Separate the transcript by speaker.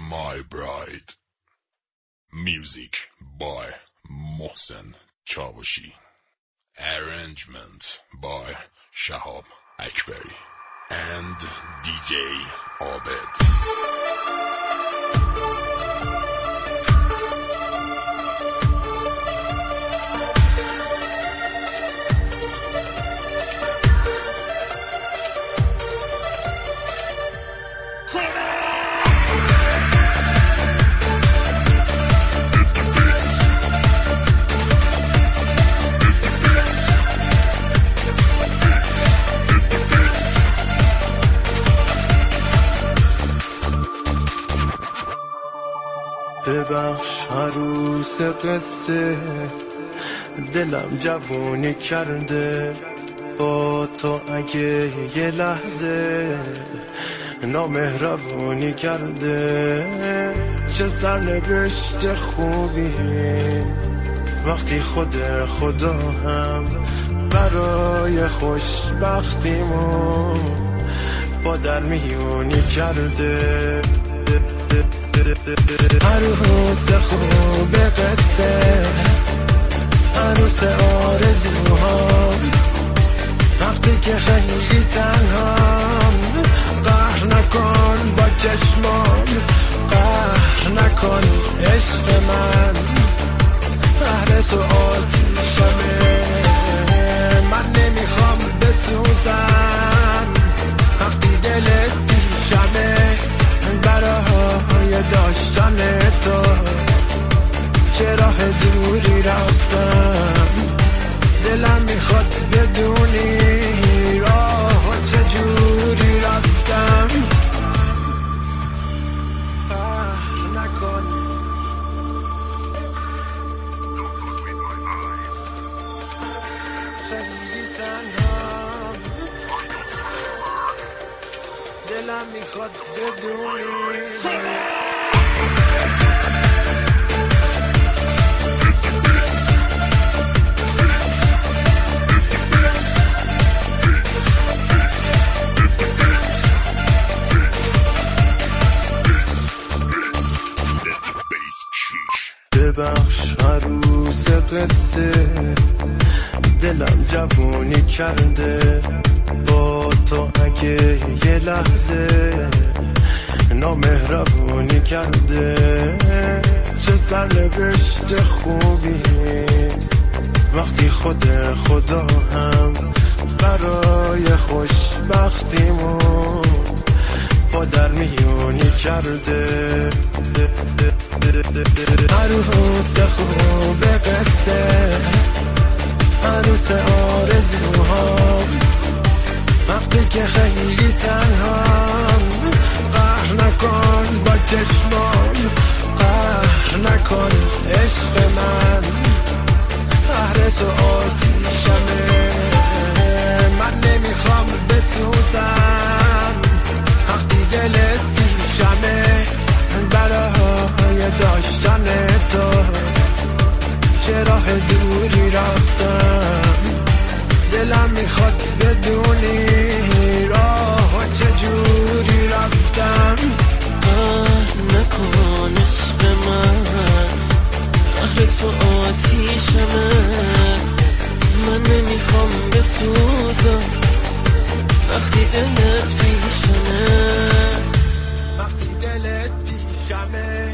Speaker 1: My Bride. Music by Mohsen Chawashi. Arrangement by Shahab Akbari and DJ Abed.
Speaker 2: ببخش عروس قصه، دلم جوونی کرده با تو، اگه یه لحظه نامهربونی کرده. چه سرنوشت خوبی وقتی خدا هم برای خوشبختیمون با در میونی کرده. عروس خوب قصه، عروس آرزوهام، وقتی که خیلی تنهام، قهر نکن با چشمام، قهر نکن عشق من، قهر تو آتیشمه، من نمیخوام بسوزم وقتی دلت پیشمه. برای داشتن تو چه راه دوری رفتم، دلم میخواد بدونی راه چجوری رفتم. نکن خیلی تنها، دلم میخواد بدونی ببخش عروس قصه، دلم جوونی کرده با تو، اگه یه لحظه نامهربونی کرده. چه سرنوشت خوبی وقتی خدا هم برای خوشبختیمون با در میونی کرده. عروس خوب قصه، عروس آرزوهام، وقتی که خیلی تنهام، قهر نکن با چشمام، قهر نکن عشق من، قهر تو آتیشمه، من نمیخوام بسوزم وقتی دلت پیشمه. برای داشتن تو چه راه دوری رفتم، دلم میخواد بدونی راه چجوری رفتم.
Speaker 3: نکن عشق من، قهر تو آتیشمه، من نمیخوام بسوزم وقتی دلت پیشمه.
Speaker 2: وقتی دلت پیشمه